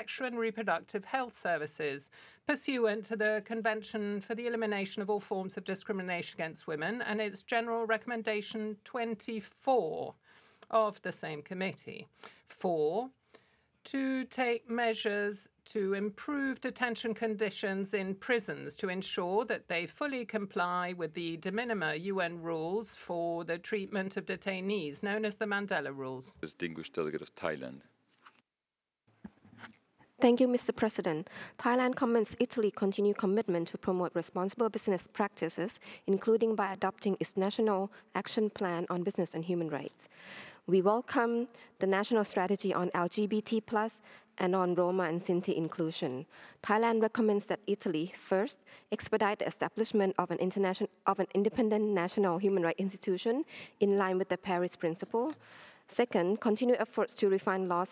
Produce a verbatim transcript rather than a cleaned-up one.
sexual and reproductive health services, pursuant to the Convention for the Elimination of All Forms of Discrimination Against Women and its General Recommendation twenty-four of the same committee. Four, to take measures to improve detention conditions in prisons to ensure that they fully comply with the de minimis U N rules for the treatment of detainees, known as the Mandela Rules. Distinguished delegate of Thailand. Thank you, Mister President. Thailand commends Italy's continued commitment to promote responsible business practices, including by adopting its National Action Plan on Business and Human Rights. We welcome the national strategy on L G B T plus and on Roma and Sinti inclusion. Thailand recommends that Italy, first, expedite the establishment of an, international, of an independent national human rights institution in line with the Paris Principle. Second, continue efforts to refine laws